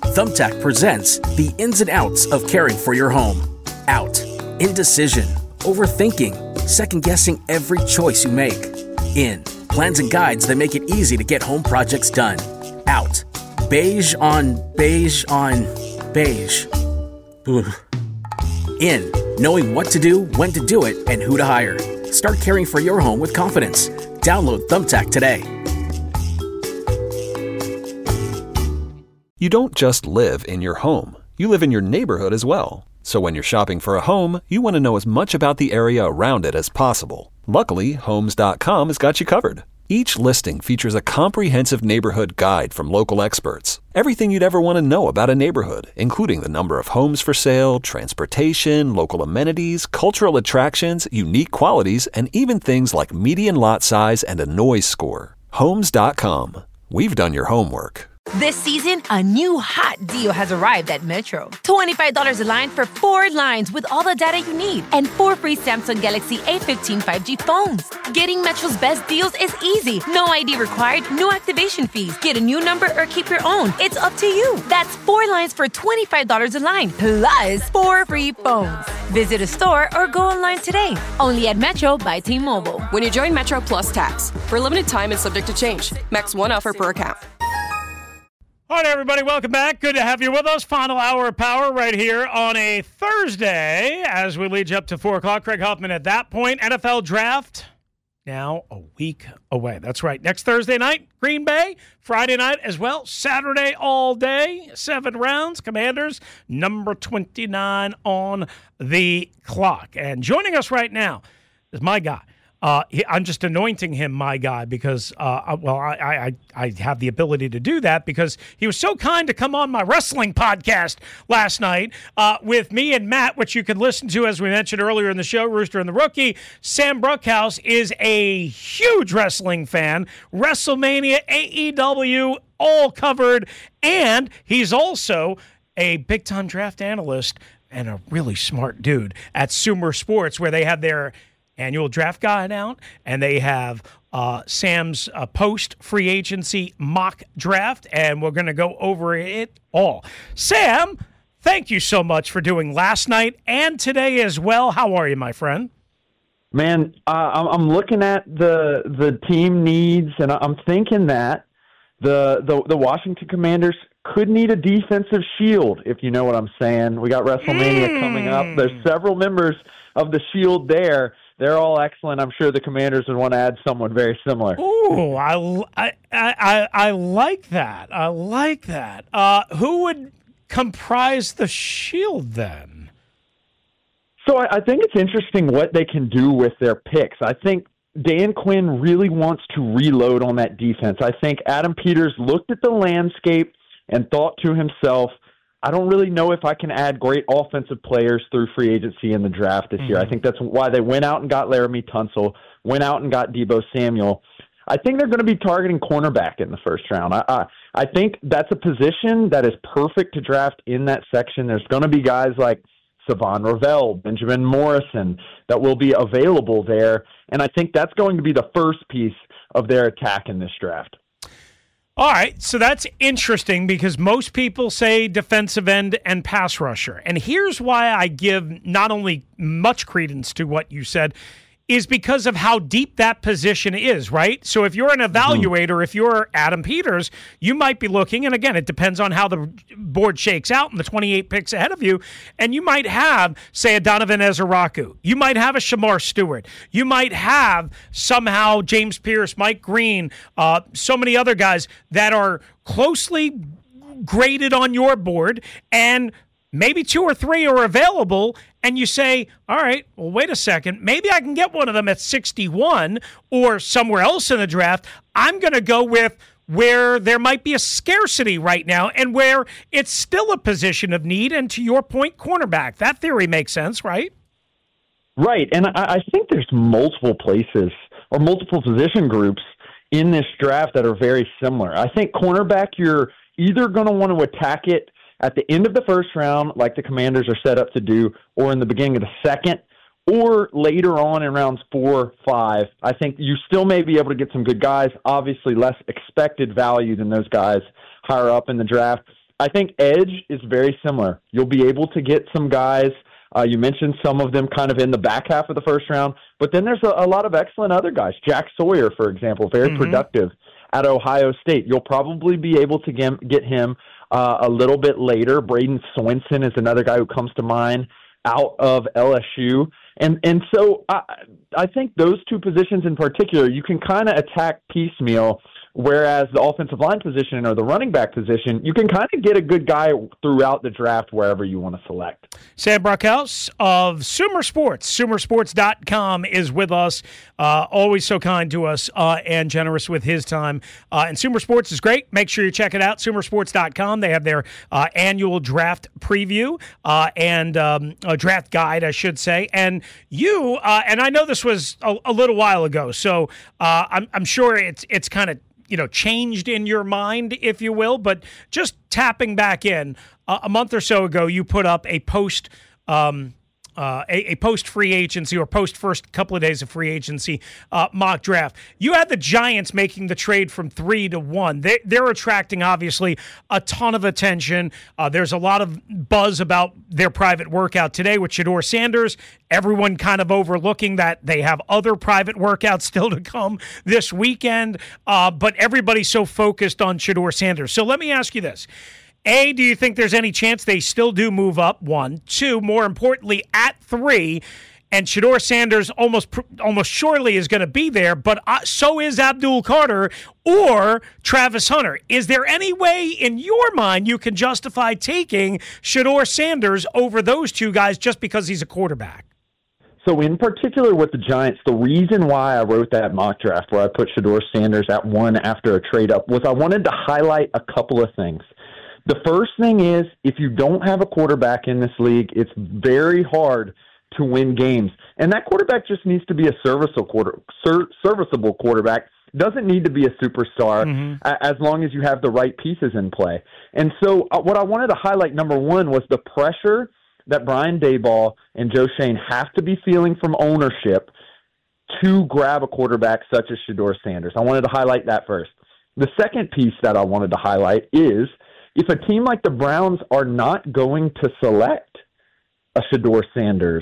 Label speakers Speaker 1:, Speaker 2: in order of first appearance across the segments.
Speaker 1: Thumbtack presents the ins and outs of caring for your home. Out. Indecision. Overthinking. Second-guessing every choice you make. In. Plans and guides that make it easy to get home projects done. Out. Beige on beige on beige. Ugh. In. Knowing what to do, when to do it, and who to hire. Start caring for your home with confidence. Download Thumbtack today.
Speaker 2: You don't just live in your home. You live in your neighborhood as well. So when you're shopping for a home, you want to know as much about the area around it as possible. Luckily, Homes.com has got you covered. Each listing features a comprehensive neighborhood guide from local experts. Everything you'd ever want to know about a neighborhood, including the number of homes for sale, transportation, local amenities, cultural attractions, unique qualities, and even things like median lot size and a noise score. Homes.com. We've done your homework.
Speaker 3: This season, a new hot deal has arrived at Metro. $25 a line for 4 lines with all the data you need and 4 free Samsung Galaxy A15 5G phones. Getting Metro's best deals is easy. No ID required, no activation fees. Get a new number or keep your own. It's up to you. That's 4 lines for $25 a line, plus 4 free phones. Visit a store or go online today. Only at Metro by T-Mobile.
Speaker 4: When you join Metro Plus Tax, for a limited time and subject to change. Max 1 offer per account.
Speaker 5: All right, everybody, welcome back. Good to have you with us. Final hour of power right here on a Thursday as we lead you up to 4 o'clock. Craig Huffman at that point. NFL draft now a week away. That's right. Next Thursday night, Green Bay. Friday night as well. Saturday all day. 7 rounds. Commanders, number 29 on the clock. And joining us right now is my guy. I'm just anointing him my guy because, I have the ability to do that because he was so kind to come on my wrestling podcast last night with me and Matt, which you can listen to, as we mentioned earlier in the show, Rooster and the Rookie. Sam Bruckhaus is a huge wrestling fan. WrestleMania, AEW, all covered. And he's also a big-time draft analyst and a really smart dude at Sumer Sports, where they have their annual draft guide out, and they have Sam's post-free agency mock draft, and we're going to go over it all. Sam, thank you so much for doing last night and today as well. How are you, my friend?
Speaker 6: Man, I'm looking at the team needs, and I'm thinking that the Washington Commanders could need a defensive shield, if you know what I'm saying. We got WrestleMania coming up. There's several members of the shield there. They're all excellent. I'm sure the Commanders would want to add someone very similar.
Speaker 5: Ooh, I like that. I like that. Who would comprise the shield then?
Speaker 6: So I think it's interesting what they can do with their picks. I think Dan Quinn really wants to reload on that defense. I think Adam Peters looked at the landscape and thought to himself, I don't really know if I can add great offensive players through free agency in the draft this year. I think that's why they went out and got Laramie Tunsil, went out and got Deebo Samuel. I think they're going to be targeting cornerback in the first round. I think that's a position that is perfect to draft in that section. There's going to be guys like Savon Ravel, Benjamin Morrison that will be available there, and I think that's going to be the first piece of their attack in this draft.
Speaker 5: All right, so that's interesting because most people say defensive end and pass rusher. And here's why I give not only much credence to what you said, is because of how deep that position is, right? So if you're an evaluator, if you're Adam Peters, you might be looking, and again, it depends on how the board shakes out and the 28 picks ahead of you, and you might have, say, a Donovan Ezeraku. You might have a Shamar Stewart. You might have somehow James Pierce, Mike Green, so many other guys that are closely graded on your board, and maybe 2 or 3 are available, and you say, all right, well, wait a second. Maybe I can get one of them at 61 or somewhere else in the draft. I'm going to go with where there might be a scarcity right now and where it's still a position of need, and to your point, cornerback. That theory makes sense, right?
Speaker 6: Right, and I think there's multiple places or multiple position groups in this draft that are very similar. I think cornerback, you're either going to want to attack it at the end of the first round, like the Commanders are set up to do, or in the beginning of the second, or later on in rounds 4, 5. I think you still may be able to get some good guys, obviously less expected value than those guys higher up in the draft. I think edge is very similar. You'll be able to get some guys. You mentioned some of them kind of in the back half of the first round, but then there's a lot of excellent other guys. Jack Sawyer, for example, very productive at Ohio State. You'll probably be able to get him a little bit later. Braden Sorensen is another guy who comes to mind out of LSU. And so I think those two positions in particular, you can kind of attack piecemeal, whereas the offensive line position or the running back position, you can kind of get a good guy throughout the draft wherever you want to select.
Speaker 5: Sam Brockhouse of Sumer Sports, sumersports.com is with us, always so kind to us and generous with his time. And Sumer Sports is great. Make sure you check it out, sumersports.com. They have their annual draft preview and a draft guide, I should say. And you, and I know this was a little while ago, so I'm sure it's kind of changed in your mind, if you will, but just tapping back in, a month or so ago, you put up a post free agency or post first couple of days of free agency mock draft. You had the Giants making the trade from 3 to 1. They're attracting, obviously, a ton of attention. There's a lot of buzz about their private workout today with Shedeur Sanders. Everyone kind of overlooking that they have other private workouts still to come this weekend, but everybody's so focused on Shedeur Sanders. So let me ask you this. A, do you think there's any chance they still do move up? 1. 2, more importantly, at 3, and Shedeur Sanders almost surely is going to be there, but so is Abdul Carter or Travis Hunter. Is there any way in your mind you can justify taking Shedeur Sanders over those two guys just because he's a quarterback?
Speaker 6: So in particular with the Giants, the reason why I wrote that mock draft where I put Shedeur Sanders at 1 after a trade up was I wanted to highlight a couple of things. The first thing is, if you don't have a quarterback in this league, it's very hard to win games. And that quarterback just needs to be a serviceable quarterback. Doesn't need to be a superstar as long as you have the right pieces in play. And so what I wanted to highlight, number one, was the pressure that Brian Daboll and Joe Schoen have to be feeling from ownership to grab a quarterback such as Shedeur Sanders. I wanted to highlight that first. The second piece that I wanted to highlight is, if a team like the Browns are not going to select a Shedeur Sanders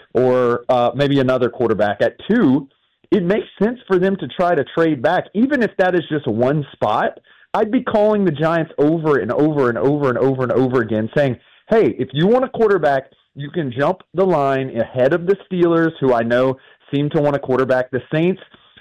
Speaker 6: or maybe another quarterback at 2, it makes sense for them to try to trade back. Even if that is just one spot, I'd be calling the Giants over and over and over and over and over again saying, hey, if you want a quarterback, you can jump the line ahead of the Steelers, who I know seem to want a quarterback. The Saints,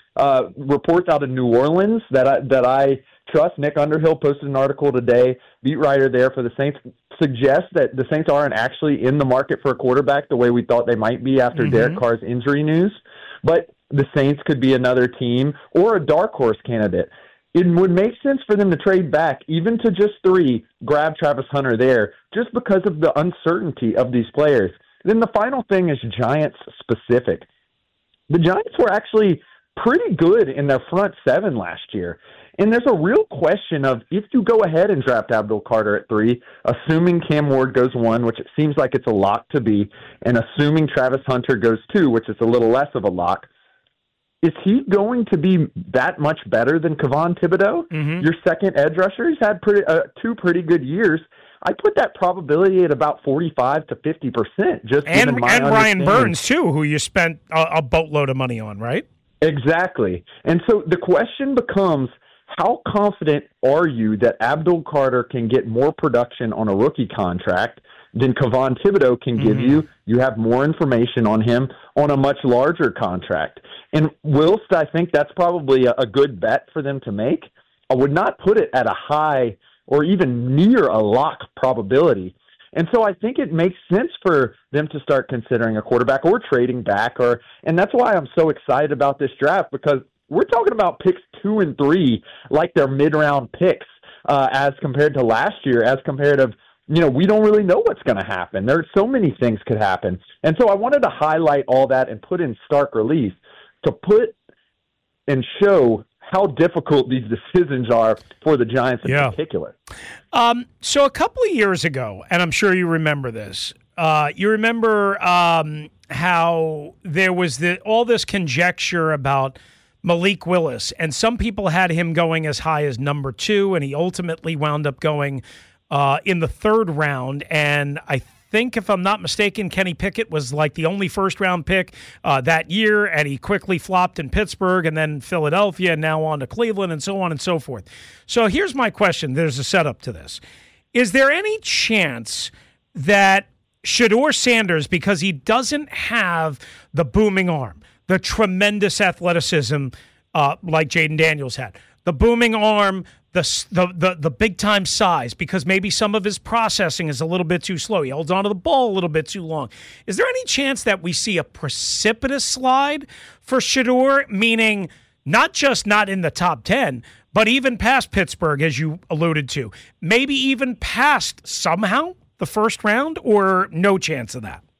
Speaker 6: reports out of New Orleans that I trust. Nick Underhill posted an article today, beat writer there for the Saints, suggests that the Saints aren't actually in the market for a quarterback the way we thought they might be after Derek Carr's injury news. But the Saints could be another team or a dark horse candidate. It would make sense for them to trade back, even to just 3, grab Travis Hunter there, just because of the uncertainty of these players. Then the final thing is Giants specific. The Giants were actually pretty good in their front 7 last year. And there's a real question of, if you go ahead and draft Abdul Carter at 3, assuming Cam Ward goes 1, which it seems like it's a lock to be, and assuming Travis Hunter goes 2, which is a little less of a lock, is he going to be that much better than Kayvon Thibodeau, your second edge rusher? He's had 2 pretty good years. I put that probability at about 45 to 50%. Just
Speaker 5: and Brian Burns, too, who you spent a boatload of money on, right?
Speaker 6: Exactly. And so the question becomes, how confident are you that Abdul Carter can get more production on a rookie contract than Kayvon Thibodeau can give you? You have more information on him on a much larger contract. And whilst I think that's probably a good bet for them to make, I would not put it at a high or even near a lock probability. And so I think it makes sense for them to start considering a quarterback or trading back. And that's why I'm so excited about this draft, because we're talking about picks 2 and 3 like they're mid-round picks as compared to last year, as compared to, we don't really know what's going to happen. There's so many things could happen. And so I wanted to highlight all that and put in stark relief to put and show how difficult these decisions are for the Giants in particular.
Speaker 5: So a couple of years ago, and I'm sure you remember this, you remember how there was all this conjecture about Malik Willis, and some people had him going as high as number 2, and he ultimately wound up going in the third round, and I think, if I'm not mistaken, Kenny Pickett was like the only first-round pick that year, and he quickly flopped in Pittsburgh and then Philadelphia and now on to Cleveland and so on and so forth. So here's my question. There's a setup to this. Is there any chance that Shedeur Sanders, because he doesn't have the booming arm, the tremendous athleticism like Jaden Daniels had, the booming arm, the big-time size, because maybe some of his processing is a little bit too slow. He holds onto the ball a little bit too long. Is there any chance that we see a precipitous slide for Shedeur, meaning not just not in the top 10, but even past Pittsburgh, as you alluded to, maybe even past somehow the first round, or no chance of that?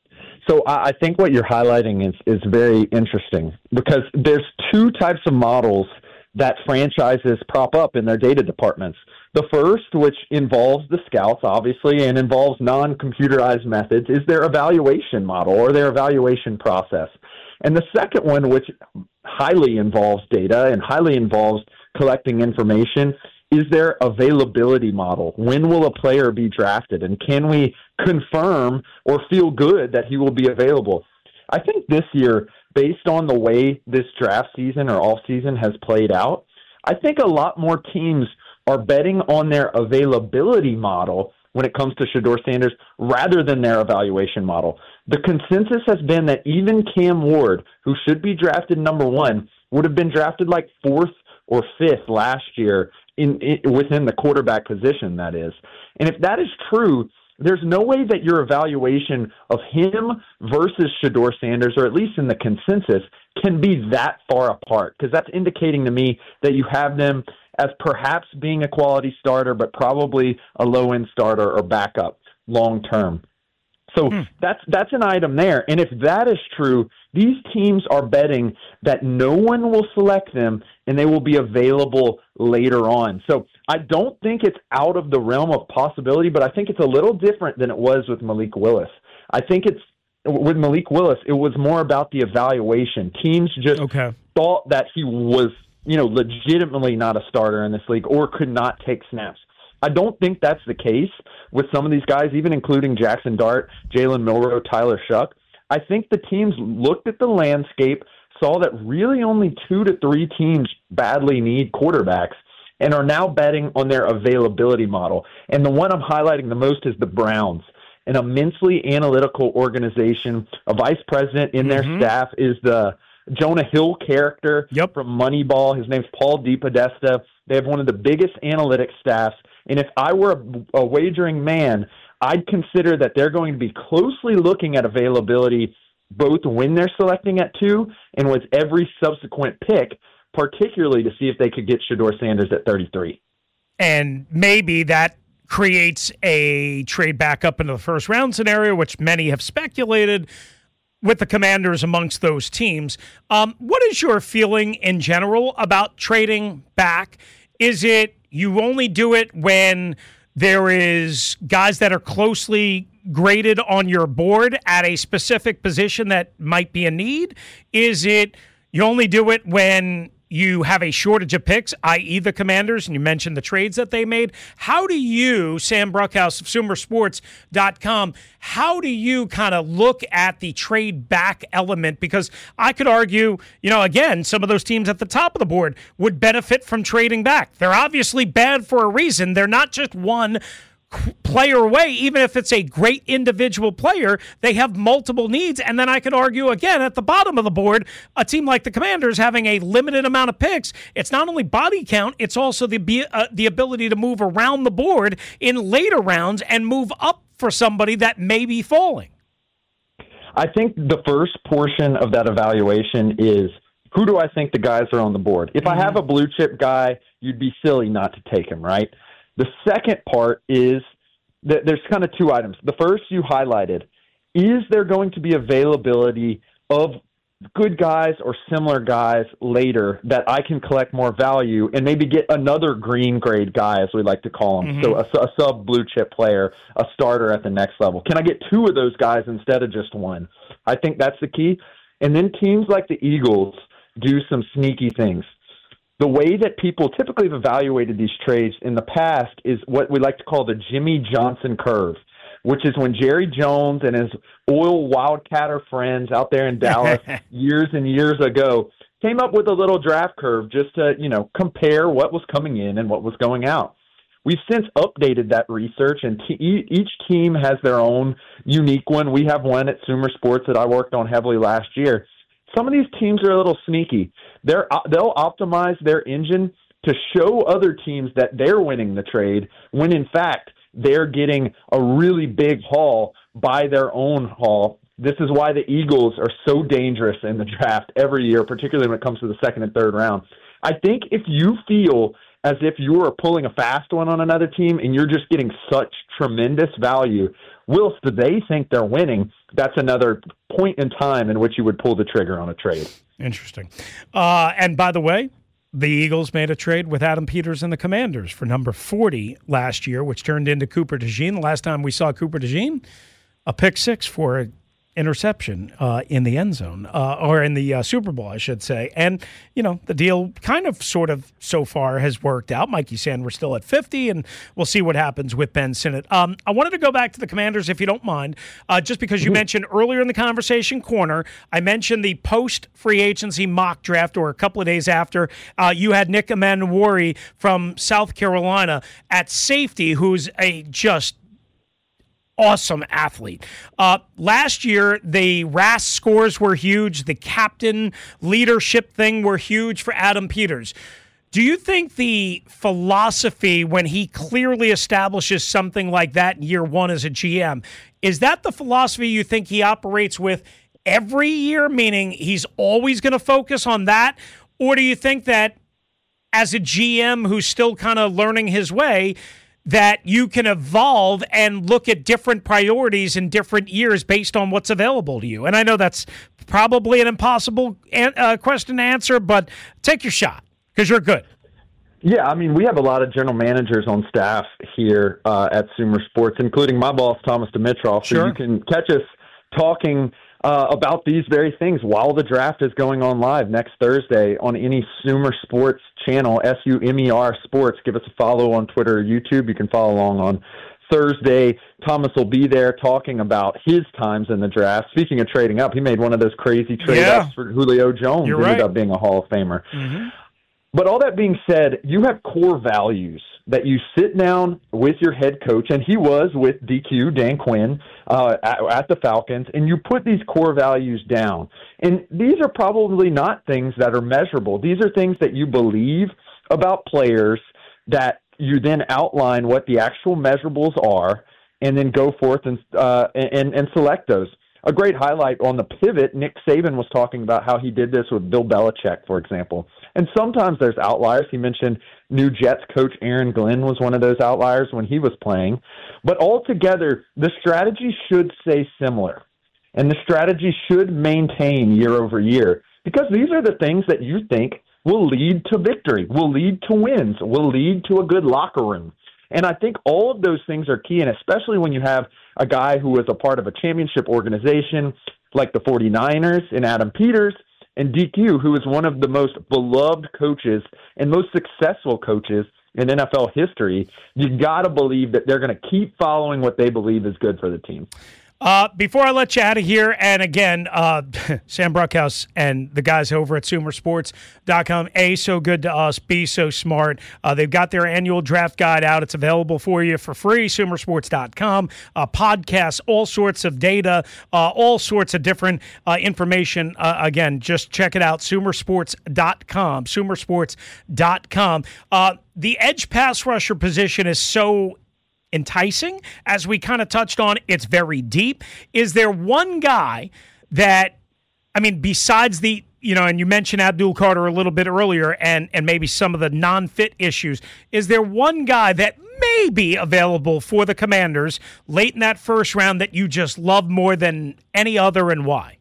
Speaker 6: So I think what you're highlighting is very interesting, because there's two types of models that franchises prop up in their data departments. The first, which involves the scouts, obviously, and involves non-computerized methods, is their evaluation model or their evaluation process. And the second one, which highly involves data and highly involves collecting information, is their availability model. When will a player be drafted, and can we confirm or feel good that he will be available? I think this year, based on the way this draft season or off season has played out, I think a lot more teams are betting on their availability model when it comes to Shedeur Sanders rather than their evaluation model. The consensus has been that even Cam Ward, who should be drafted number 1, would have been drafted like 4th or 5th last year within the quarterback position, that is. And if that is true, there's no way that your evaluation of him versus Shedeur Sanders, or at least in the consensus, can be that far apart, because that's indicating to me that you have them as perhaps being a quality starter, but probably a low-end starter or backup long-term. So that's an item there. And if that is true, these teams are betting that no one will select them and they will be available later on. So I don't think it's out of the realm of possibility, but I think it's a little different than it was with Malik Willis. I think with Malik Willis, it was more about the evaluation. Teams just thought that he was, legitimately not a starter in this league or could not take snaps. I don't think that's the case with some of these guys, even including Jackson Dart, Jalen Milroe, Tyler Shuck. I think the teams looked at the landscape, saw that really only 2 to 3 teams badly need quarterbacks, and are now betting on their availability model. And the one I'm highlighting the most is the Browns, an immensely analytical organization. A vice president in their staff is the Jonah Hill character from Moneyball. His name's Paul DePodesta. They have one of the biggest analytics staffs. And if I were a wagering man, I'd consider that they're going to be closely looking at availability both when they're selecting at 2 and with every subsequent pick, particularly to see if they could get Shedeur Sanders at 33.
Speaker 5: And maybe that creates a trade back up into the first round scenario, which many have speculated with the Commanders amongst those teams. What is your feeling in general about trading back? Is it you only do it when there is guys that are closely graded on your board at a specific position that might be a need? Is it you only do it when you have a shortage of picks, i.e. the Commanders, and you mentioned the trades that they made? How do you, Sam Bruckhaus of SumerSports.com, how do you kind of look at the trade back element? Because I could argue, again, some of those teams at the top of the board would benefit from trading back. They're obviously bad for a reason. They're not just one player away. Even if it's a great individual player, they have multiple needs. And then I could argue again at the bottom of the board, a team like the Commanders having a limited amount of picks. It's not only body count, it's also the ability to move around the board in later rounds and move up for somebody that may be falling.
Speaker 6: I think the first portion of that evaluation is, who do I think the guys are on the board? If I have a blue chip guy, you'd be silly not to take him, right? The second part is that there's kind of 2 items. The first you highlighted, is there going to be availability of good guys or similar guys later that I can collect more value and maybe get another green grade guy, as we like to call him, so a sub blue chip player, a starter at the next level? Can I get 2 of those guys instead of just 1? I think that's the key. And then teams like the Eagles do some sneaky things. the way that people typically have evaluated these trades in the past is what we like to call the Jimmy Johnson curve, which is when Jerry Jones and his oil wildcatter friends out there in Dallas years and years ago came up with a little draft curve just to, compare what was coming in and what was going out. We've since updated that research, and each team has their own unique one. We have one at Sumer Sports that I worked on heavily last year. Some of these teams are a little sneaky. They'll optimize their engine to show other teams that they're winning the trade when, in fact, they're getting a really big haul by their own haul. This is why the Eagles are so dangerous in the draft every year, particularly when it comes to the second and third round. I think if you feel as if you are pulling a fast one on another team and you're just getting such tremendous value, whilst they think they're winning, that's another point in time in which you would pull the trigger on a trade.
Speaker 5: Interesting. And by the way, the Eagles made a trade with Adam Peters and the Commanders for number 40 last year, which turned into Cooper DeJean. The last time we saw Cooper DeJean, a pick six for an interception in the end zone, or in the Super Bowl, I should say. And, the deal kind of sort of so far has worked out. Mikey Sanders still at 50, and we'll see what happens with Ben Sinnott. I wanted to go back to the Commanders, if you don't mind, just because you mentioned earlier in the conversation corner, I mentioned the post-free agency mock draft, or a couple of days after, you had Nick Emanuwari from South Carolina at safety, who's a just awesome athlete. Last year, the RAS scores were huge. The captain leadership thing were huge for Adam Peters. Do you think the philosophy, when he clearly establishes something like that in year one as a GM, is that the philosophy you think he operates with every year, meaning he's always going to focus on that? Or do you think that as a GM who's still kind of learning his way, that you can evolve and look at different priorities in different years based on what's available to you? And I know that's probably an impossible question to answer, but take your shot because you're good.
Speaker 6: Yeah, we have a lot of general managers on staff here at Sumer Sports, including my boss, Thomas Dimitrov. So you can catch us talking about these very things while the draft is going on live next Thursday on any Sumer Sports channel, SUMER Sports. Give us a follow on Twitter or YouTube. You can follow along on Thursday. Thomas will be there talking about his times in the draft. Speaking of trading up, he made one of those crazy trade-ups for Julio Jones.
Speaker 5: You're
Speaker 6: ended
Speaker 5: right.
Speaker 6: up being a Hall of Famer.
Speaker 5: Mm-hmm.
Speaker 6: But all that being said, you have core values that you sit down with your head coach, and he was with DQ, Dan Quinn, at the Falcons, and you put these core values down. And these are probably not things that are measurable. These are things that you believe about players that you then outline what the actual measurables are and then go forth and select those. A great highlight on the pivot, Nick Saban was talking about how he did this with Bill Belichick, for example. And sometimes there's outliers. He mentioned new Jets coach Aaron Glenn was one of those outliers when he was playing. But altogether, the strategy should stay similar. And the strategy should maintain year over year because these are the things that you think will lead to victory, will lead to wins, will lead to a good locker room. And I think all of those things are key, and especially when you have a guy who is a part of a championship organization like the 49ers and Adam Peters, and DQ, who is one of the most beloved coaches and most successful coaches in NFL history, you got to believe that they're going to keep following what they believe is good for the team.
Speaker 5: Before I let you out of here, and again, Sam Bruckhouse and the guys over at SumerSports.com, so good to us, B, so smart. They've got their annual draft guide out. It's available for you for free, SumerSports.com. Podcasts, all sorts of data, all sorts of different information. Again, just check it out, SumerSports.com, SumerSports.com. The edge pass rusher position is so enticing. As we kind of touched on, it's very deep. Is there one guy that, besides the, and you mentioned Abdul Carter a little bit earlier and maybe some of the non-fit issues, is there one guy that may be available for the Commanders late in that first round that you just love more than any other, and why?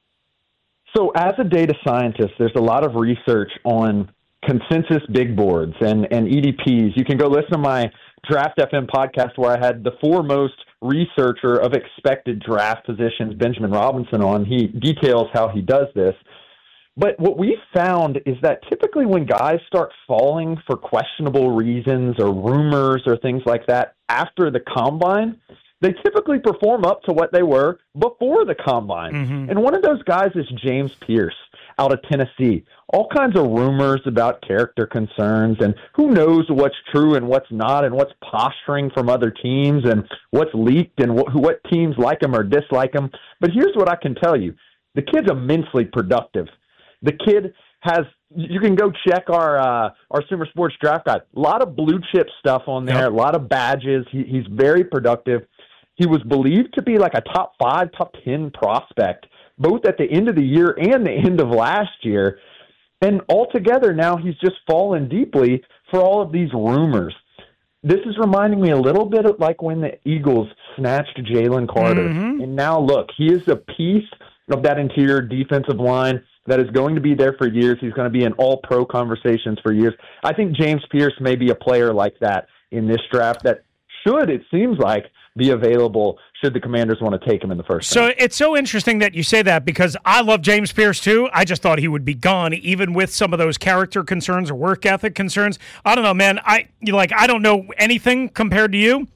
Speaker 6: So as a data scientist, there's a lot of research on consensus big boards and EDPs. You can go listen to my Draft FM podcast where I had the foremost researcher of expected draft positions, Benjamin Robinson, on. He details how he does this. But what we found is that typically when guys start falling for questionable reasons or rumors or things like that after the combine, they typically perform up to what they were before the combine. Mm-hmm. And one of those guys is James Pierce out of Tennessee. All kinds of rumors about character concerns and who knows what's true and what's not and what's posturing from other teams and what's leaked and what teams like him or dislike him. But here's what I can tell you. The kid's immensely productive. The kid has, you can go check our Sumer Sports Draft Guide. A lot of blue chip stuff on there, a lot of badges. He's very productive. He was believed to be like a top 5, top 10 prospect, both at the end of the year and the end of last year. And altogether now he's just fallen deeply for all of these rumors. This is reminding me a little bit of like when the Eagles snatched Jalen Carter. Mm-hmm. And now look, he is a piece of that interior defensive line that is going to be there for years. He's going to be in all-pro conversations for years. I think James Pierce may be a player like that in this draft that should, it seems like, be available should the Commanders want to take him in the first round.
Speaker 5: So it's so interesting that you say that because I love James Pierce too. I just thought he would be gone even with some of those character concerns or work ethic concerns. I don't know, man. I don't know anything compared to you,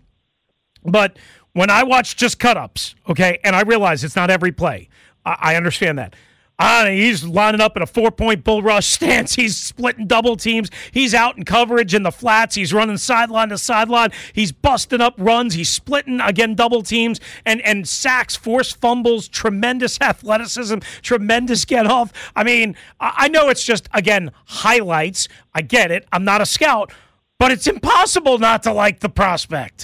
Speaker 5: but when I watch just cut-ups, okay, and I realize it's not every play, I understand that. He's lining up in a 4-point bull rush stance. He's splitting double teams. He's out in coverage in the flats. He's running sideline to sideline. He's busting up runs. He's splitting, again, double teams and sacks, forced fumbles, tremendous athleticism, tremendous get-off. I mean, I know it's just, again, highlights. I get it. I'm not a scout. But it's impossible not to like the prospect.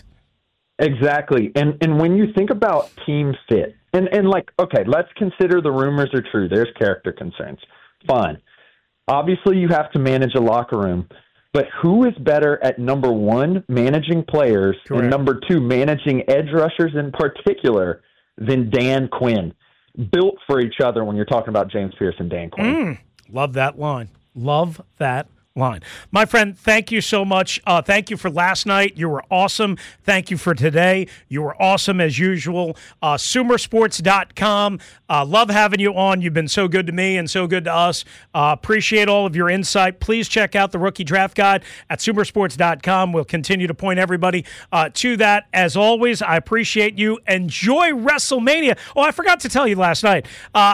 Speaker 6: Exactly. And when you think about team fit, and like, okay, let's consider the rumors are true. There's character concerns. Fine. Obviously, you have to manage a locker room. But who is better at, number one, managing players, correct, and number two, managing edge rushers in particular, than Dan Quinn? Built for each other when you're talking about James Pierce and Dan Quinn.
Speaker 5: Love that line. Love that line. My friend, thank you so much. Thank you for last night. You were awesome. Thank you for today. You were awesome as usual. Sumersports.com. Love having you on. You've been so good to me and so good to us. Appreciate all of your insight. Please check out the Rookie Draft Guide at Sumersports.com. We'll continue to point everybody to that. As always, I appreciate you. Enjoy WrestleMania. Oh, I forgot to tell you last night.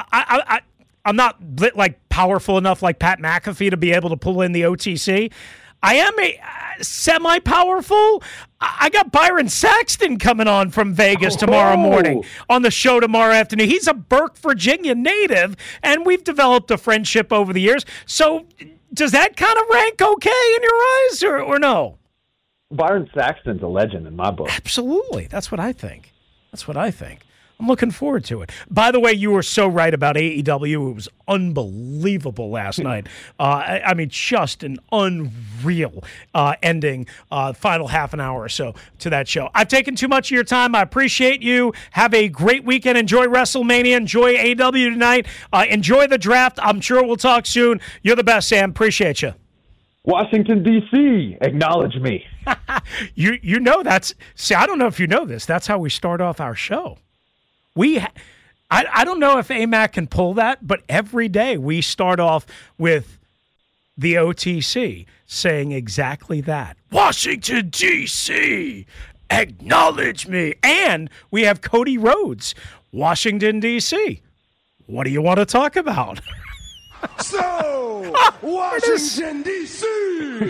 Speaker 5: I'm not powerful enough like Pat McAfee to be able to pull in the OTC. I am a semi-powerful. I got Byron Saxton coming on from Vegas tomorrow morning on the show tomorrow afternoon. He's a Burke, Virginia native, and we've developed a friendship over the years. So does that kind of rank okay in your eyes or no?
Speaker 6: Byron Saxton's a legend in my book.
Speaker 5: Absolutely. That's what I think. I'm looking forward to it. By the way, you were so right about AEW. It was unbelievable last night. I mean, just an unreal ending, final half an hour or so to that show. I've taken too much of your time. I appreciate you. Have a great weekend. Enjoy WrestleMania. Enjoy AEW tonight. Enjoy the draft. I'm sure we'll talk soon. You're the best, Sam. Appreciate you.
Speaker 6: Washington, D.C., acknowledge me.
Speaker 5: You know that's – see, I don't know if you know this. That's how we start off our show. I don't know if AMAC can pull that, but every day we start off with the OTC saying exactly that. Washington, D.C., acknowledge me. And we have Cody Rhodes, Washington, D.C. What do you want to talk about?
Speaker 7: So, Washington, D.C.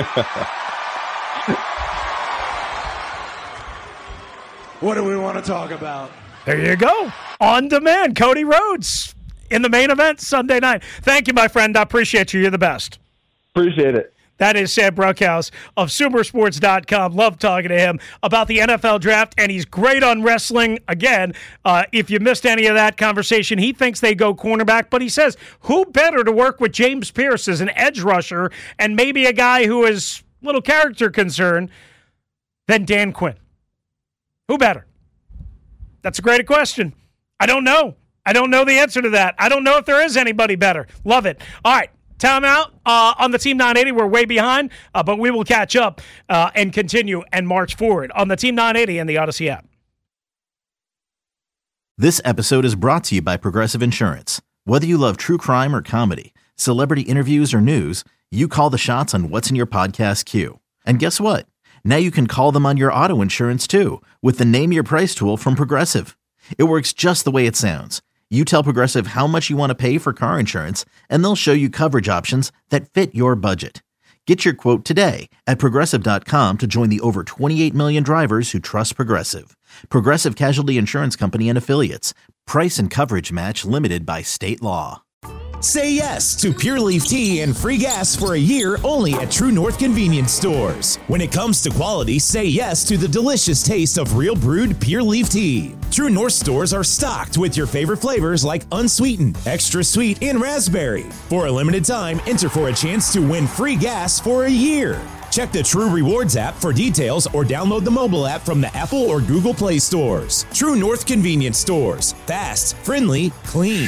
Speaker 7: What do we want to talk about?
Speaker 5: There you go. On demand, Cody Rhodes in the main event Sunday night. Thank you, my friend. I appreciate you. You're the best.
Speaker 6: Appreciate it.
Speaker 5: That is Sam Bruckhaus of Sumersports.com. Love talking to him about the NFL draft, and he's great on wrestling. Again, if you missed any of that conversation, he thinks they go cornerback, but he says, who better to work with James Pierce as an edge rusher and maybe a guy who is a little character concern than Dan Quinn? Who better? That's a great question. I don't know. I don't know the answer to that. I don't know if there is anybody better. Love it. All right. Timeout on the Team 980. We're way behind, but we will catch up and continue and march forward on the Team 980 and the Odyssey app.
Speaker 8: This episode is brought to you by Progressive Insurance. Whether you love true crime or comedy, celebrity interviews or news, you call the shots on what's in your podcast queue. And guess what? Now you can call them on your auto insurance too with the Name Your Price tool from Progressive. It works just the way it sounds. You tell Progressive how much you want to pay for car insurance, and they'll show you coverage options that fit your budget. Get your quote today at Progressive.com to join the over 28 million drivers who trust Progressive. Progressive Casualty Insurance Company and Affiliates. Price and coverage match limited by state law.
Speaker 9: Say yes to Pure Leaf Tea and free gas for a year only at True North Convenience Stores. When it comes to quality, say yes to the delicious taste of real brewed Pure Leaf Tea. True North stores are stocked with your favorite flavors like unsweetened, extra sweet, and raspberry. For a limited time, enter for a chance to win free gas for a year. Check the True Rewards app for details or download the mobile app from the Apple or Google Play stores. True North Convenience Stores. Fast, friendly, clean.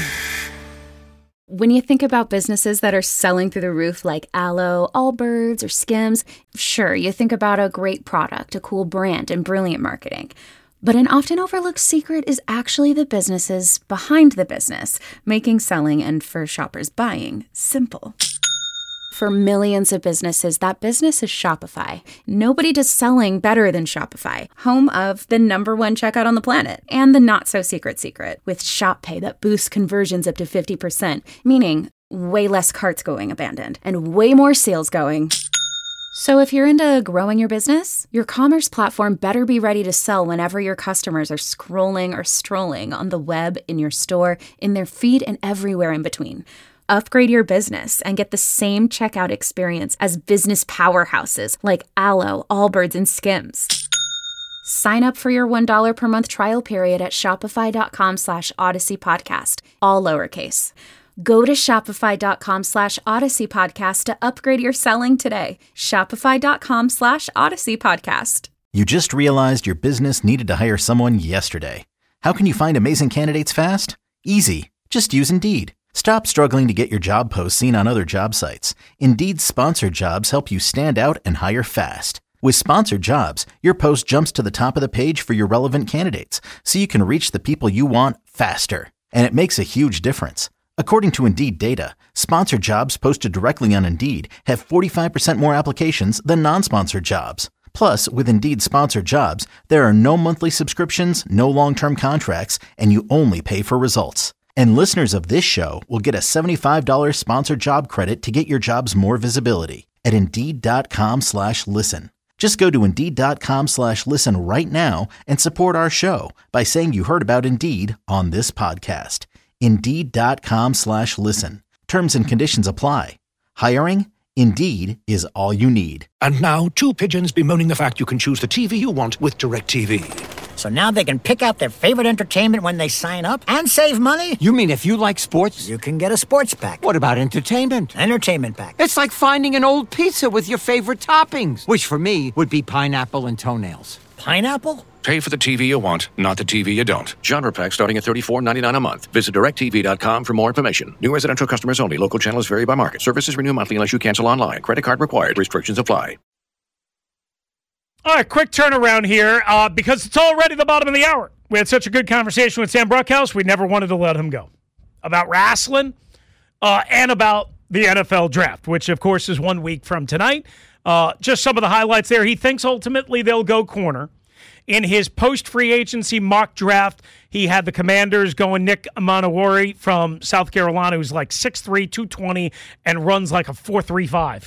Speaker 10: When you think about businesses that are selling through the roof like Aloe, Allbirds, or Skims, sure, you think about a great product, a cool brand, and brilliant marketing. But an often overlooked secret is actually the businesses behind the business, making selling and for shoppers buying simple. For millions of businesses, that business is Shopify. Nobody does selling better than Shopify, home of the #1 checkout on the planet, and the not-so-secret secret, with Shop Pay that boosts conversions up to 50%, meaning way less carts going abandoned, and way more sales going. So if you're into growing your business, your commerce platform better be ready to sell whenever your customers are scrolling or strolling on the web, in your store, in their feed, and everywhere in between. Upgrade your business and get the same checkout experience as business powerhouses like Aloe, Allbirds, and Skims. Sign up for your $1 per month trial period at shopify.com/Odyssey Podcast, all lowercase. Go to shopify.com/Odyssey Podcast to upgrade your selling today. Shopify.com/Odyssey Podcast.
Speaker 8: You just realized your business needed to hire someone yesterday. How can you find amazing candidates fast? Easy. Just use Indeed. Stop struggling to get your job posts seen on other job sites. Indeed's sponsored jobs help you stand out and hire fast. With sponsored jobs, your post jumps to the top of the page for your relevant candidates, so you can reach the people you want faster. And it makes a huge difference. According to Indeed data, sponsored jobs posted directly on Indeed have 45% more applications than non-sponsored jobs. Plus, with Indeed sponsored jobs, there are no monthly subscriptions, no long-term contracts, and you only pay for results. And listeners of this show will get a $75 sponsored job credit to get your jobs more visibility at Indeed.com/listen. Just go to Indeed.com/listen right now and support our show by saying you heard about Indeed on this podcast. Indeed.com/listen. Terms and conditions apply. Hiring? Indeed is all you need.
Speaker 11: And now, two pigeons bemoaning the fact you can choose the TV you want with DirecTV.
Speaker 12: So now they can pick out their favorite entertainment when they sign up and save money?
Speaker 13: You mean if you like sports?
Speaker 12: You can get a sports pack.
Speaker 13: What about entertainment?
Speaker 12: Entertainment pack.
Speaker 13: It's like finding an old pizza with your favorite toppings, which for me would be pineapple and toenails.
Speaker 12: Pineapple?
Speaker 14: Pay for the TV you want, not the TV you don't. Genre pack starting at $34.99 a month. Visit DirecTV.com for more information. New residential customers only. Local channels vary by market. Services renew monthly unless you cancel online. Credit card required. Restrictions apply.
Speaker 5: All right, quick turnaround here because it's already the bottom of the hour. We had such a good conversation with Sam Bruckhaus, we never wanted to let him go. About wrestling and about the NFL draft, which, of course, is 1 week from tonight. Just some of the highlights there. He thinks ultimately they'll go corner. In his post-free agency mock draft, he had the Commanders going Nick Manowari from South Carolina, who's like 6'3", 220, and runs like a 4.35.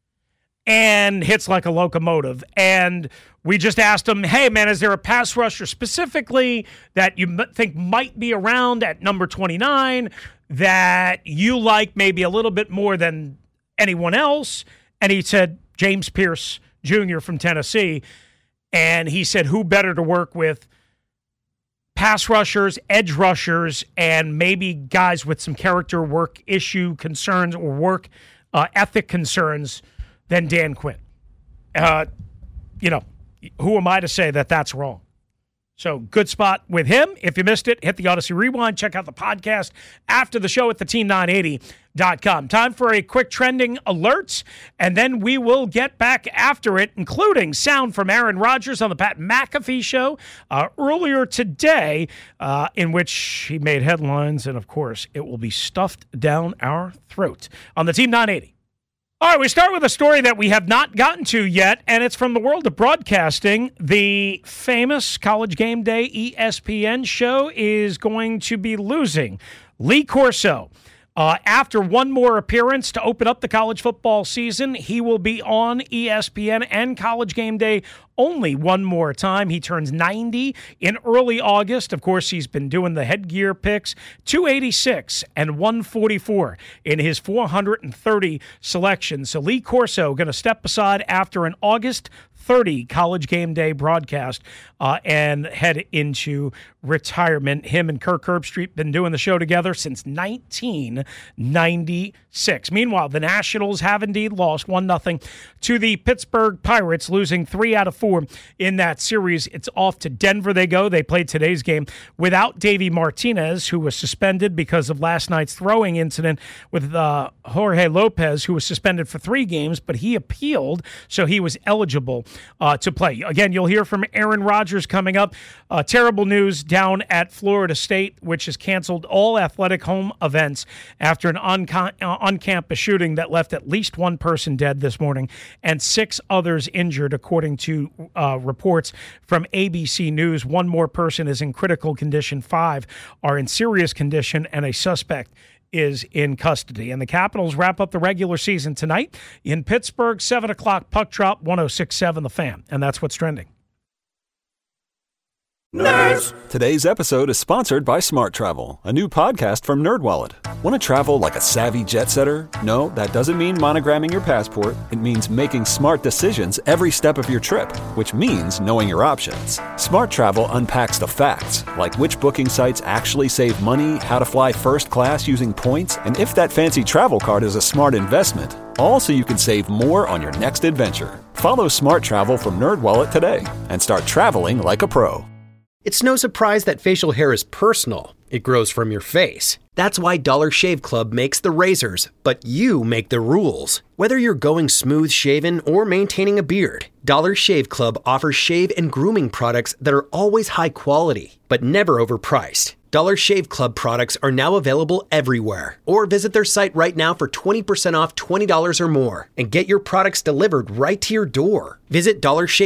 Speaker 5: And hits like a locomotive. And we just asked him, hey, man, is there a pass rusher specifically that you think might be around at number 29 that you like maybe a little bit more than anyone else? And he said James Pierce Jr. from Tennessee. And he said, who better to work with? Pass rushers, edge rushers, and maybe guys with some character work issue concerns or work ethic concerns than Dan Quinn. Who am I to say that that's wrong? So good spot with him. If you missed it, hit the Odyssey Rewind. Check out the podcast after the show at theteam980.com. Time for a quick trending alerts, and then we will get back after it, including sound from Aaron Rodgers on the Pat McAfee show earlier today, in which he made headlines, and of course, it will be stuffed down our throat on the Team 980. All right, we start with a story that we have not gotten to yet, and it's from the world of broadcasting. The famous College Game Day ESPN show is going to be losing Lee Corso. After one more appearance to open up the college football season, he will be on ESPN and College Game Day only one more time. He turns 90 in early August. Of course, he's been doing the headgear picks, 286 and 144 in his 430 selections. So Lee Corso going to step aside after an August 30 College Game Day broadcast and head into retirement. Him and Kirk Herbstreit been doing the show together since 1996. Meanwhile, the Nationals have indeed lost 1-0 to the Pittsburgh Pirates, losing 3 out of 4 in that series. It's off to Denver they go. They played today's game without Davey Martinez, who was suspended because of last night's throwing incident with Jorge Lopez, who was suspended for 3 games, but he appealed, so he was eligible to play. Again, you'll hear from Aaron Rodgers coming up. Terrible news down at Florida State, which has canceled all athletic home events after an on-campus shooting that left at least 1 person dead this morning and 6 others injured, according to reports from ABC News. 1 more person is in critical condition, 5 are in serious condition, and a suspect is in custody. And the Capitals wrap up the regular season tonight in Pittsburgh, 7 o'clock puck drop, 106.7 The Fan. And that's what's trending.
Speaker 2: Nerds! Today's episode is sponsored by Smart Travel, a new podcast from NerdWallet. Want to travel like a savvy jet setter? No, that doesn't mean monogramming your passport. It means making smart decisions every step of your trip, which means knowing your options. Smart Travel unpacks the facts, like which booking sites actually save money, how to fly first class using points, and if that fancy travel card is a smart investment. All so you can save more on your next adventure. Follow Smart Travel from NerdWallet today and start traveling like a pro.
Speaker 15: It's no surprise that facial hair is personal. It grows from your face. That's why Dollar Shave Club makes the razors, but you make the rules. Whether you're going smooth shaven or maintaining a beard, Dollar Shave Club offers shave and grooming products that are always high quality, but never overpriced. Dollar Shave Club products are now available everywhere. Or visit their site right now for 20% off $20 or more and get your products delivered right to your door. Visit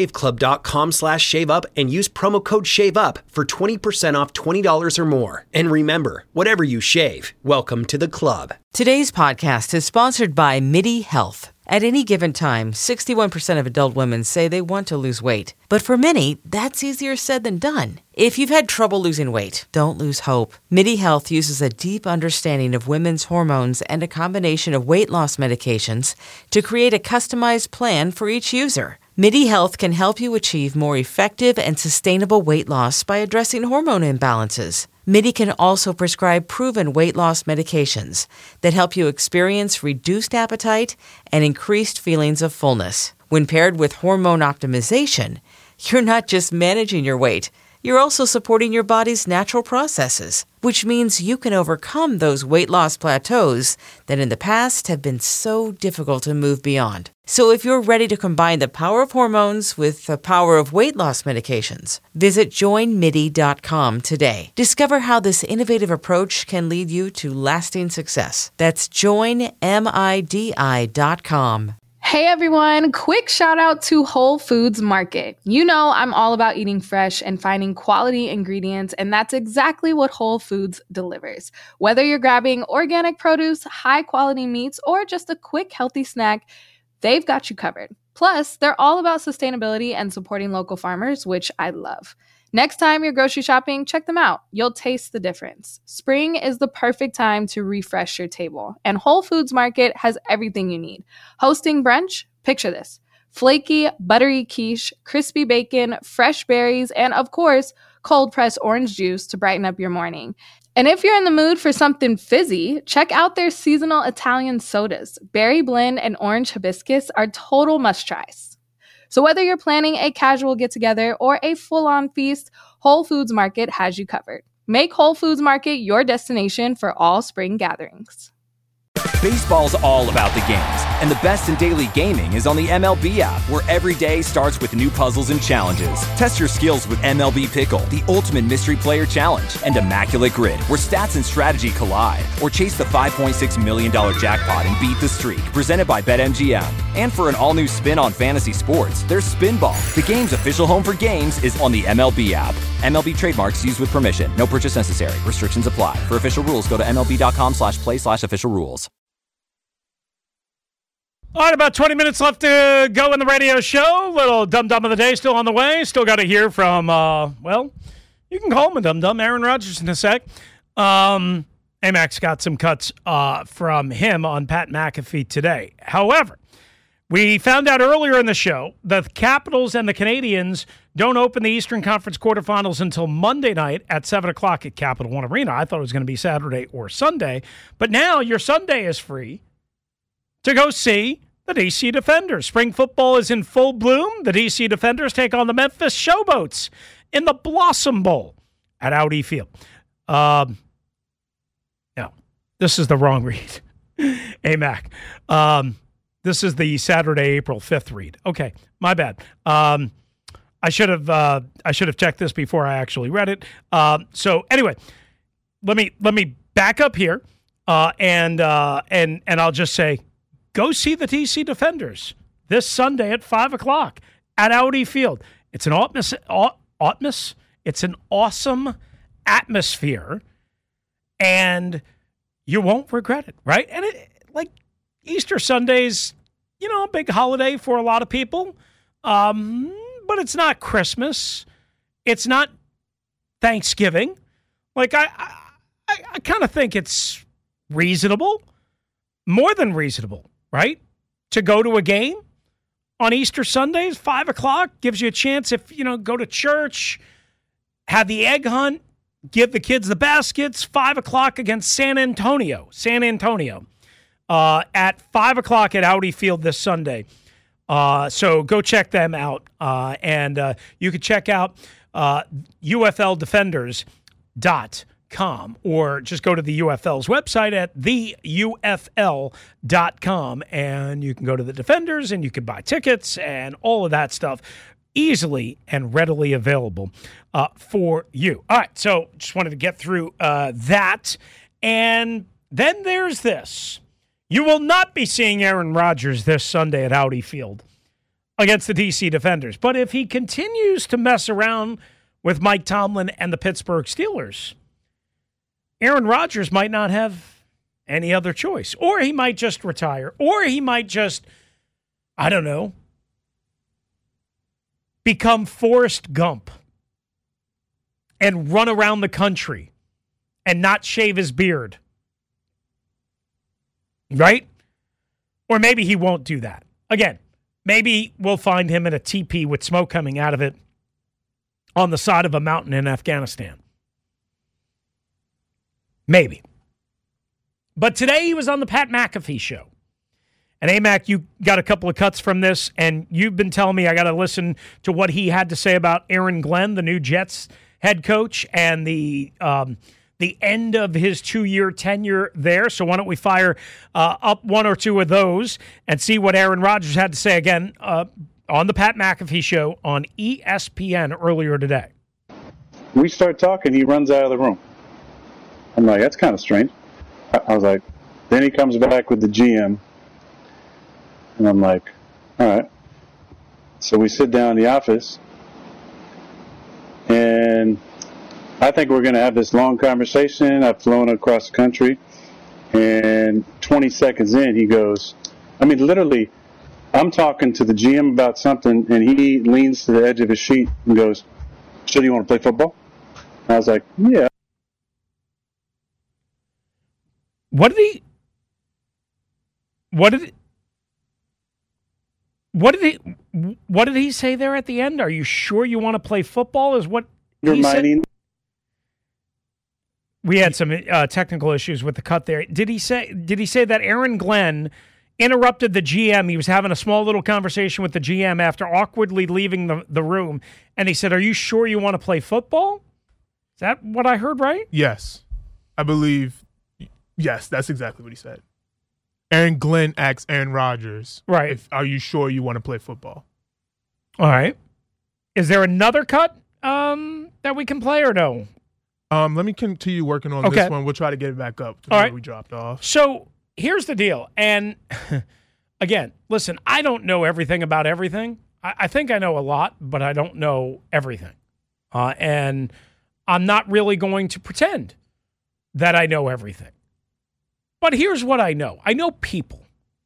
Speaker 15: dollarshaveclub.com/shaveup and use promo code SHAVEUP for 20% off $20 or more. And remember, whatever you shave, welcome to the club.
Speaker 16: Today's podcast is sponsored by MIDI Health. At any given time, 61% of adult women say they want to lose weight. But for many, that's easier said than done. If you've had trouble losing weight, don't lose hope. MIDI Health uses a deep understanding of women's hormones and a combination of weight loss medications to create a customized plan for each user. MIDI Health can help you achieve more effective and sustainable weight loss by addressing hormone imbalances. MIDI can also prescribe proven weight loss medications that help you experience reduced appetite and increased feelings of fullness. When paired with hormone optimization, you're not just managing your weight, you're also supporting your body's natural processes, which means you can overcome those weight loss plateaus that in the past have been so difficult to move beyond. So if you're ready to combine the power of hormones with the power of weight loss medications, visit joinmidi.com today. Discover how this innovative approach can lead you to lasting success. That's joinmidi.com.
Speaker 17: Hey everyone, quick shout out to Whole Foods Market. You know I'm all about eating fresh and finding quality ingredients, and that's exactly what Whole Foods delivers. Whether you're grabbing organic produce, high quality meats, or just a quick healthy snack, they've got you covered. Plus, they're all about sustainability and supporting local farmers, which I love. Next time you're grocery shopping, check them out. You'll taste the difference. Spring is the perfect time to refresh your table, and Whole Foods Market has everything you need. Hosting brunch? Picture this. Flaky, buttery quiche, crispy bacon, fresh berries, and of course, cold-pressed orange juice to brighten up your morning. And if you're in the mood for something fizzy, check out their seasonal Italian sodas. Berry blend and orange hibiscus are total must-tries. So whether you're planning a casual get-together or a full-on feast, Whole Foods Market has you covered. Make Whole Foods Market your destination for all spring gatherings.
Speaker 18: Baseball's all about the games, and the best in daily gaming is on the MLB app, where every day starts with new puzzles and challenges. Test your skills with MLB Pickle, the ultimate mystery player challenge, and Immaculate Grid, where stats and strategy collide. Or chase the $5.6 million jackpot and beat the streak, presented by BetMGM. And for an all-new spin on fantasy sports, there's Spinball. The game's official home for games is on the MLB app. MLB trademarks used with permission. No purchase necessary. Restrictions apply. For official rules, go to MLB.com/play/official rules.
Speaker 5: All right, about 20 minutes left to go in the radio show. Little dum-dum of the day still on the way. Still got to hear from, well, you can call him a dum-dum, Aaron Rodgers in a sec. AMAC's got some cuts from him on Pat McAfee today. However, we found out earlier in the show the Capitals and the Canadiens don't open the Eastern Conference quarterfinals until Monday night at 7 o'clock at Capital One Arena. I thought it was going to be Saturday or Sunday. But now your Sunday is free to go see the DC Defenders. Spring football is in full bloom. The DC Defenders take on the Memphis Showboats in the Blossom Bowl at Audi Field. No, this is the wrong read. AMAC. This is the Saturday, April 5th read. Okay, my bad. I should have checked this before I actually read it. So anyway, let me back up here, and I'll just say, go see the DC Defenders this Sunday at 5 o'clock at Audi Field. It's an It's an awesome atmosphere, and you won't regret it, right? And like Easter Sunday's, a big holiday for a lot of people, but it's not Christmas. It's not Thanksgiving. Like I kind of think it's reasonable, more than reasonable, right? To go to a game on Easter Sundays, 5 o'clock, gives you a chance if, go to church, have the egg hunt, give the kids the baskets, 5 o'clock against San Antonio, at 5 o'clock at Audi Field this Sunday. So go check them out. And you can check out UFLDefenders.com or just go to the UFL's website at theufl.com, and you can go to the Defenders and you can buy tickets and all of that stuff easily and readily available for you. All right, so just wanted to get through that. And then there's this. You will not be seeing Aaron Rodgers this Sunday at Audi Field against the DC Defenders. But if he continues to mess around with Mike Tomlin and the Pittsburgh Steelers, Aaron Rodgers might not have any other choice. Or he might just retire. Or he might just, I don't know, become Forrest Gump and run around the country and not shave his beard. Right? Or maybe he won't do that. Again, maybe we'll find him in a teepee with smoke coming out of it on the side of a mountain in Afghanistan. Maybe. But today he was on the Pat McAfee show. And AMAC, you got a couple of cuts from this, and you've been telling me I got to listen to what he had to say about Aaron Glenn, the new Jets head coach, and the end of his 2-year tenure there. So why don't we fire up one or two of those and see what Aaron Rodgers had to say again on the Pat McAfee show on ESPN earlier today.
Speaker 19: We start talking, he runs out of the room. I'm like, that's kind of strange. I was like, then he comes back with the GM, and I'm like, all right. So we sit down in the office, and I think we're going to have this long conversation. I've flown across the country, and 20 seconds in, he goes, literally, I'm talking to the GM about something, and he leans to the edge of his seat and goes, so do you want to play football? And I was like, yeah.
Speaker 5: What did he say there at the end? Are you sure you want to play football? Is what he said? We had some technical issues with the cut there. Did he say that Aaron Glenn interrupted the GM. He was having a small little conversation with the GM after awkwardly leaving the room. And he said, "Are you sure you want to play football?" Is that what I heard right?
Speaker 20: Yes. I believe, yes, that's exactly what he said. Aaron Glenn asked Aaron Rodgers,
Speaker 5: right?
Speaker 20: Are you sure you want to play football?
Speaker 5: All right. Is there another cut that we can play or no?
Speaker 20: Let me continue working on this one. We'll try to get it back up to where we dropped off.
Speaker 5: So here's the deal. And again, listen, I don't know everything about everything. I think I know a lot, but I don't know everything. And I'm not really going to pretend that I know everything. But here's what I know. I know people.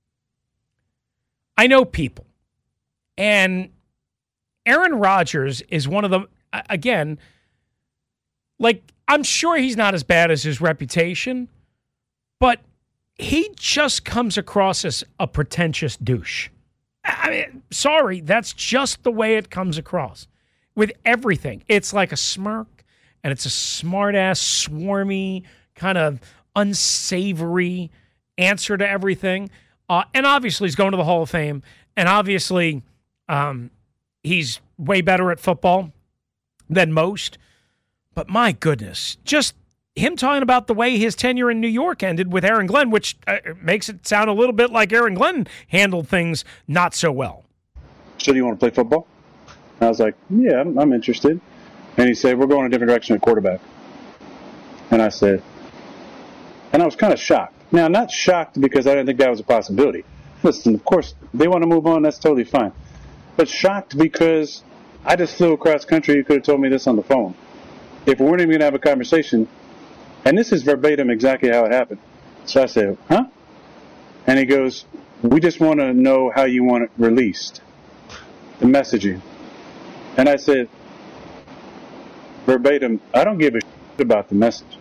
Speaker 5: And Aaron Rodgers is one of them, again, like, I'm sure he's not as bad as his reputation, but he just comes across as a pretentious douche. I mean, sorry, that's just the way it comes across. With everything, it's like a smirk, and it's a smart-ass, swarmy, kind of unsavory answer to everything. And obviously, he's going to the Hall of Fame, and obviously, he's way better at football than most. But my goodness, just him talking about the way his tenure in New York ended with Aaron Glenn, which makes it sound a little bit like Aaron Glenn handled things not so well.
Speaker 19: So do you want to play football? I was like, yeah, I'm interested. And he said, we're going a different direction at quarterback. And I said, and I was kind of shocked. Now, not shocked because I didn't think that was a possibility. Listen, of course, they want to move on, that's totally fine. But shocked because I just flew across country. You could have told me this on the phone. If we weren't even going to have a conversation, and this is verbatim exactly how it happened. So I said, huh? And he goes, we just want to know how you want it released, the messaging. And I said, verbatim, I don't give a shit about the message.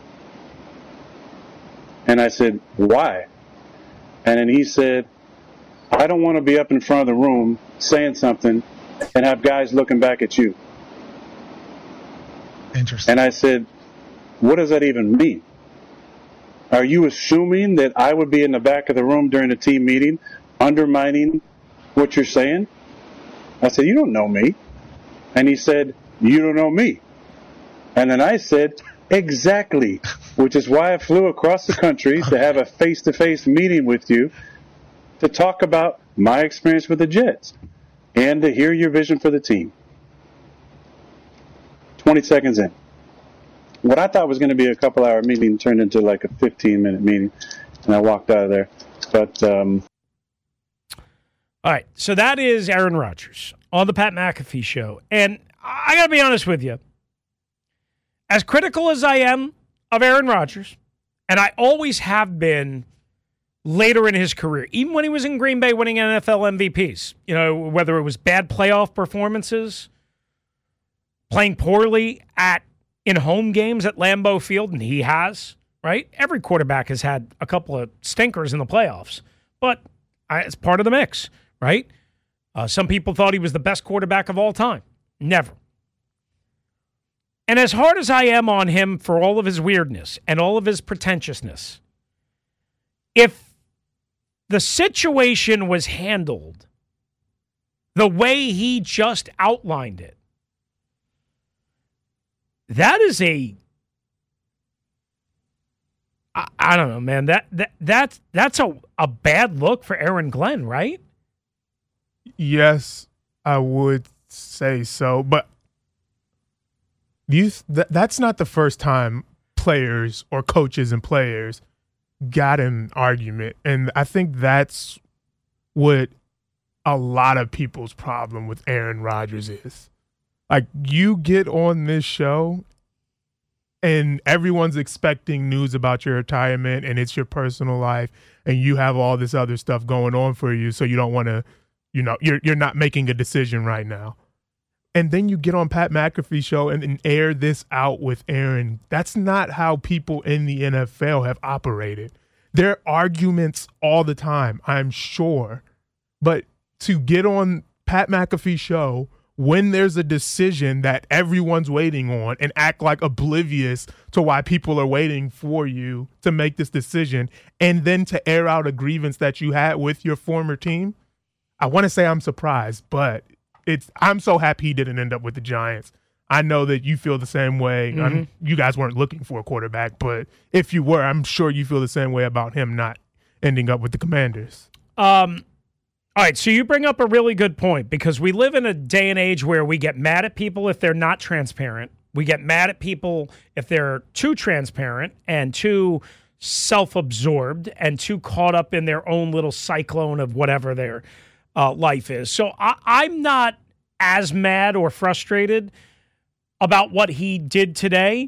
Speaker 19: And I said, why? And then he said, I don't want to be up in front of the room saying something and have guys looking back at you.
Speaker 20: Interesting.
Speaker 19: And I said, what does that even mean? Are you assuming that I would be in the back of the room during a team meeting undermining what you're saying? I said, you don't know me. And he said, you don't know me. And then I said, exactly, which is why I flew across the country to have a face-to-face meeting with you to talk about my experience with the Jets and to hear your vision for the team. 20 seconds in. What I thought was going to be a couple-hour meeting turned into like a 15-minute meeting, and I walked out of there. But
Speaker 5: all right, so that is Aaron Rodgers on the Pat McAfee Show. And I got to be honest with you. As critical as I am of Aaron Rodgers, and I always have been later in his career, even when he was in Green Bay winning NFL MVPs, you know, whether it was bad playoff performances, playing poorly in home games at Lambeau Field, and he has, right? Every quarterback has had a couple of stinkers in the playoffs, but it's part of the mix, right? Some people thought he was the best quarterback of all time. Never. And as hard as I am on him for all of his weirdness and all of his pretentiousness, if the situation was handled the way he just outlined it, that is I don't know, man. That's a bad look for Aaron Glenn, right?
Speaker 20: Yes, I would say so. But that's not the first time players or coaches and players got in an argument. And I think that's what a lot of people's problem with Aaron Rodgers is. Like, you get on this show and everyone's expecting news about your retirement and it's your personal life and you have all this other stuff going on for you, so you don't want to, you're not making a decision right now. And then you get on Pat McAfee show and air this out with Aaron. That's not how people in the NFL have operated. There are arguments all the time, I'm sure. But to get on Pat McAfee show when there's a decision that everyone's waiting on and act like oblivious to why people are waiting for you to make this decision, and then to air out a grievance that you had with your former team. I want to say I'm surprised, but I'm so happy he didn't end up with the Giants. I know that you feel the same way. You guys weren't looking for a quarterback, but if you were, I'm sure you feel the same way about him not ending up with the Commanders.
Speaker 5: All right, so you bring up a really good point, because we live in a day and age where we get mad at people if they're not transparent. We get mad at people if they're too transparent and too self-absorbed and too caught up in their own little cyclone of whatever their life is. So I'm not as mad or frustrated about what he did today.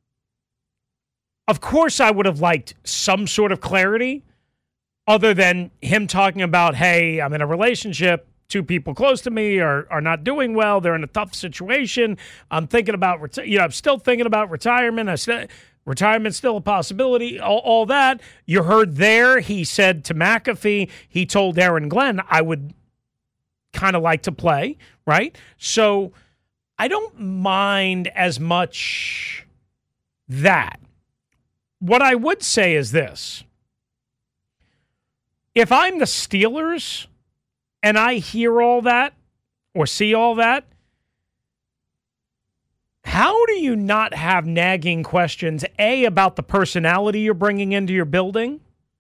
Speaker 5: Of course, I would have liked some sort of clarity, other than him talking about, hey, I'm in a relationship, two people close to me are not doing well, they're in a tough situation, I'm thinking about, I'm still thinking about retirement, retirement's still a possibility, all that. You heard there, he said to McAfee, he told Aaron Glenn, I would kind of like to play, right? So I don't mind as much that. What I would say is this. If I'm the Steelers and I hear all that or see all that, how do you not have nagging questions, A, about the personality you're bringing into your building?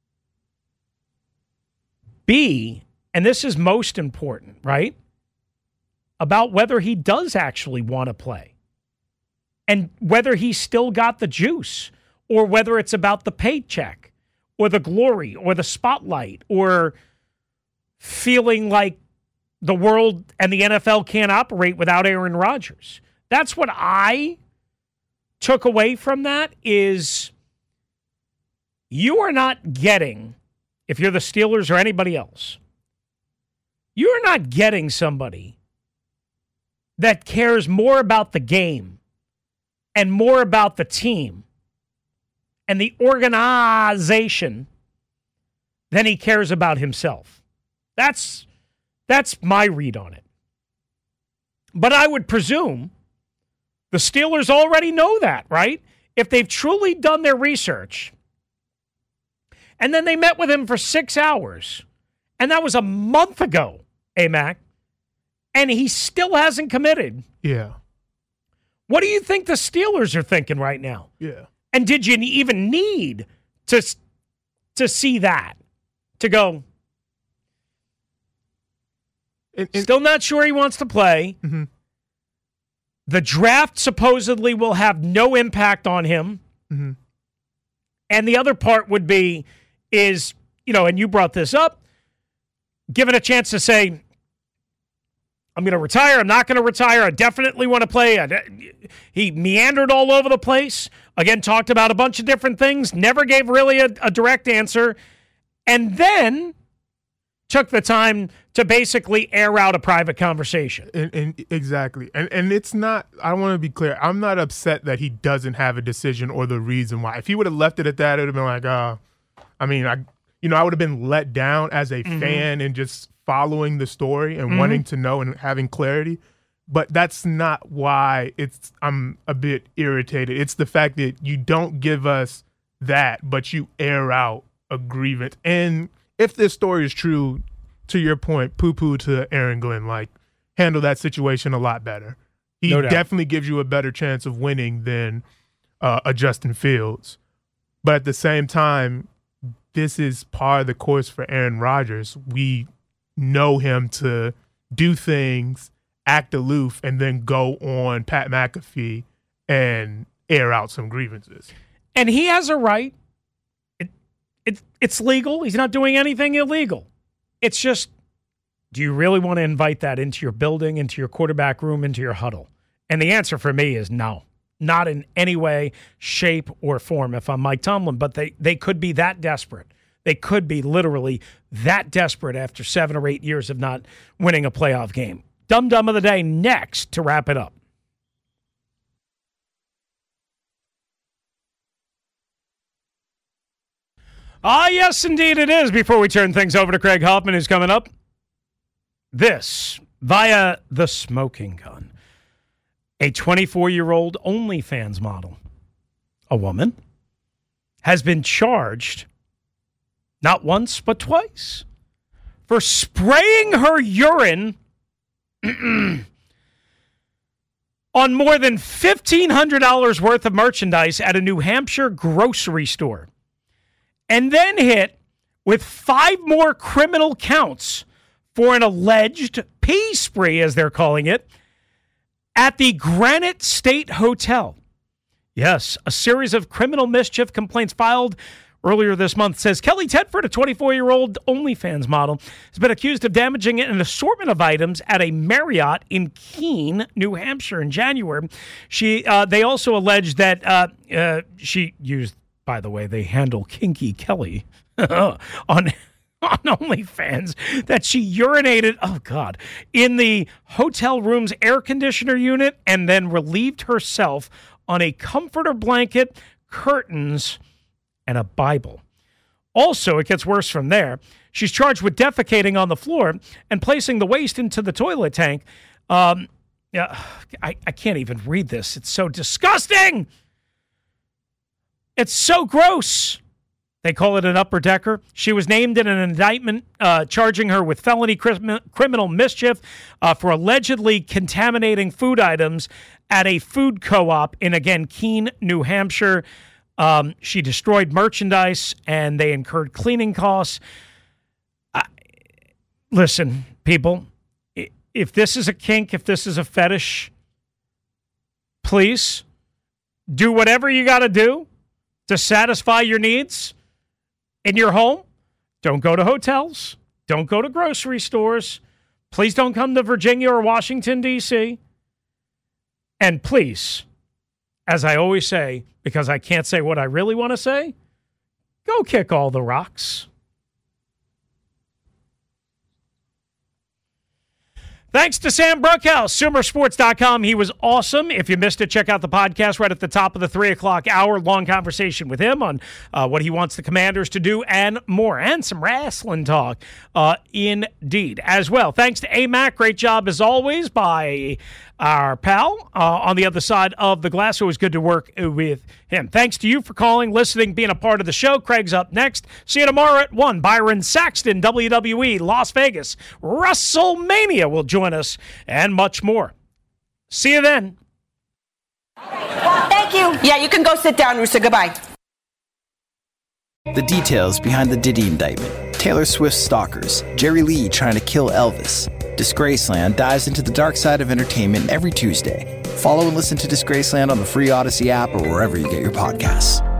Speaker 5: B, and this is most important, right, about whether he does actually want to play and whether he's still got the juice, or whether it's about the paycheck or the glory or the spotlight, or feeling like the world and the NFL can't operate without Aaron Rodgers. That's what I took away from that, is you are not getting, if you're the Steelers or anybody else, you're not getting somebody that cares more about the game and more about the team and the organization than he cares about himself. That's my read on it. But I would presume the Steelers already know that, right? If they've truly done their research, and then they met with him for 6 hours, and that was a month ago, Mac, and he still hasn't committed.
Speaker 20: Yeah.
Speaker 5: What do you think the Steelers are thinking right now?
Speaker 20: Yeah.
Speaker 5: And did you even need to see that, to go, still not sure he wants to play.
Speaker 20: Mm-hmm.
Speaker 5: The draft supposedly will have no impact on him.
Speaker 20: Mm-hmm.
Speaker 5: And the other part would be, is, and you brought this up, given a chance to say, I'm going to retire, I'm not going to retire, I definitely want to play. He meandered all over the place. Again, talked about a bunch of different things, never gave really a direct answer, and then took the time to basically air out a private conversation.
Speaker 20: And exactly. And it's not, I want to be clear, I'm not upset that he doesn't have a decision or the reason why. If he would have left it at that, it would have been like, I would have been let down as a fan and just following the story and wanting to know and having clarity. But that's not why I'm a bit irritated. It's the fact that you don't give us that, but you air out a grievance. And if this story is true, to your point, poo-poo to Aaron Glenn, like, handle that situation a lot better. He definitely gives you a better chance of winning than a Justin Fields. But at the same time, this is par of the course for Aaron Rodgers. We know him to do things, act aloof, and then go on Pat McAfee and air out some grievances.
Speaker 5: And he has a right. It's legal. He's not doing anything illegal. It's just, do you really want to invite that into your building, into your quarterback room, into your huddle? And the answer for me is no. Not in any way, shape, or form if I'm Mike Tomlin. But they could be that desperate. They could be literally that desperate after 7 or 8 years of not winning a playoff game. Dum-dum of the day next to wrap it up. Ah, yes, indeed it is. Before we turn things over to Craig Hoffman, who's coming up, this via the smoking gun. A 24-year-old OnlyFans model, a woman, has been charged not once but twice for spraying her urine on more than $1,500 worth of merchandise at a New Hampshire grocery store, and then hit with 5 more criminal counts for an alleged pee spree, as they're calling it, at the Granite State Hotel. Yes, a series of criminal mischief complaints filed earlier this month says Kelly Tedford, a 24-year-old OnlyFans model, has been accused of damaging an assortment of items at a Marriott in Keene, New Hampshire in January. They also alleged that she used, by the way, they handle Kinky Kelly on OnlyFans, that she urinated, in the hotel room's air conditioner unit and then relieved herself on a comforter blanket, curtains, and a Bible. Also, it gets worse from there. She's charged with defecating on the floor and placing the waste into the toilet tank. I can't even read this. It's so disgusting. It's so gross. They call it an upper decker. She was named in an indictment charging her with felony criminal mischief for allegedly contaminating food items at a food co-op in, again, Keene, New Hampshire. She destroyed merchandise, and they incurred cleaning costs. Listen, people, if this is a kink, if this is a fetish, please do whatever you got to do to satisfy your needs in your home. Don't go to hotels. Don't go to grocery stores. Please don't come to Virginia or Washington, D.C. And please, as I always say, because I can't say what I really want to say, go kick all the rocks. Thanks to Sam Brookhouse, SumerSports.com. He was awesome. If you missed it, check out the podcast right at the top of the 3 o'clock hour. Long conversation with him on what he wants the Commanders to do and more. And some wrestling talk, indeed, as well. Thanks to AMAC. Great job, as always, by our pal on the other side of the glass. It was good to work with him. Thanks to you for calling, listening, being a part of the show. Craig's up next. See you tomorrow at 1. Byron Saxton, WWE, Las Vegas. WrestleMania will join us, and much more. See you then.
Speaker 21: Thank you. Yeah, you can go sit down, Rooster. Goodbye.
Speaker 22: The details behind the Diddy indictment. Taylor Swift's stalkers. Jerry Lee trying to kill Elvis. Disgraceland dives into the dark side of entertainment every Tuesday. Follow and listen to Disgraceland on the free Odyssey app or wherever you get your podcasts.